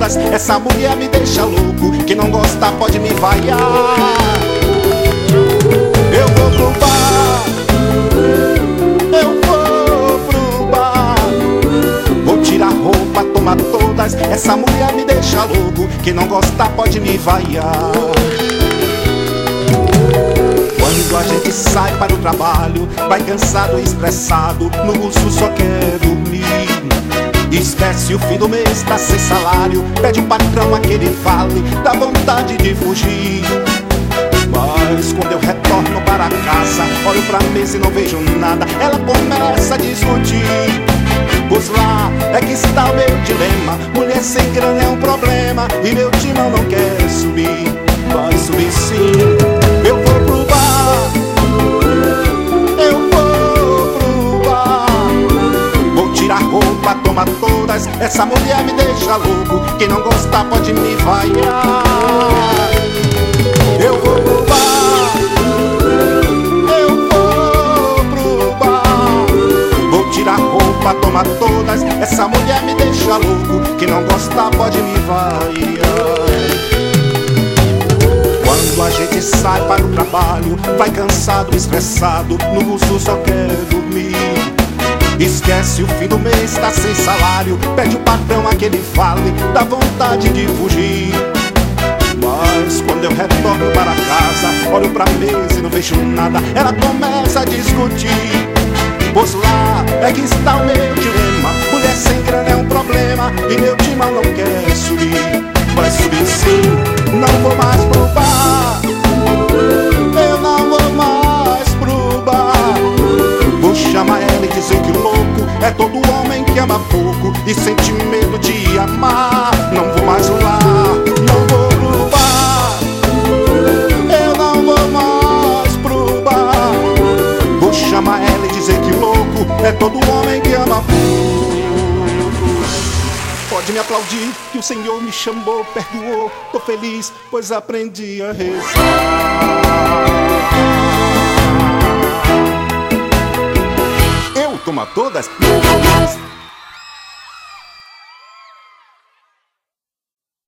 todas. Essa mulher me deixa louco, quem não gosta pode me vaiar. Eu vou pro bar, eu vou pro bar. Vou tirar roupa, tomar todas. Essa mulher me deixa louco, quem não gosta pode me vaiar. Quando a gente sai para o trabalho, vai cansado e estressado, no bolso só quer dormir. Esquece o fim do mês, tá sem salário, pede um patrão a que ele fale, dá vontade de fugir. Mas quando eu retorno para casa, olho pra mesa e não vejo nada, ela começa a discutir. Pois lá é que está o meu dilema, mulher sem grana é um problema, e meu timão não quer subir. Vai subir sim, eu vou pro bar, eu vou pro bar. Vou tirar roupa, tomar todas. Essa mulher me deixa louco, quem não gostar pode me vaiar. Eu vou pro bar, eu vou pro bar. Vou tirar roupa, tomar todas. Essa mulher me deixa louco, quem não gostar pode me vaiar. Quando a gente sai para o trabalho, vai cansado, estressado, no bolso só quer dormir. Esquece o fim do mês, tá sem salário, pede o patrão a que ele fale, dá vontade de fugir. Mas quando eu retorno para casa, olho pra mesa e não vejo nada, ela começa a discutir. Pois lá é que está o meu dilema, mulher sem grana é um problema, e meu timão não quer subir. Vai subir sim, não vou mais pro bar, eu não vou mais pro bar. Vou chamar ela e dizer que o louco é todo homem que ama pouco e sente medo de amar. Não vou mais lá, não vou pro bar, eu não vou mais pro bar. Vou chamar ela e dizer que o louco é todo homem que ama pouco. Pode me aplaudir, que o Senhor me chamou, perdoou. Tô feliz, pois aprendi a rezar. Eu tomo todas, não vou mais.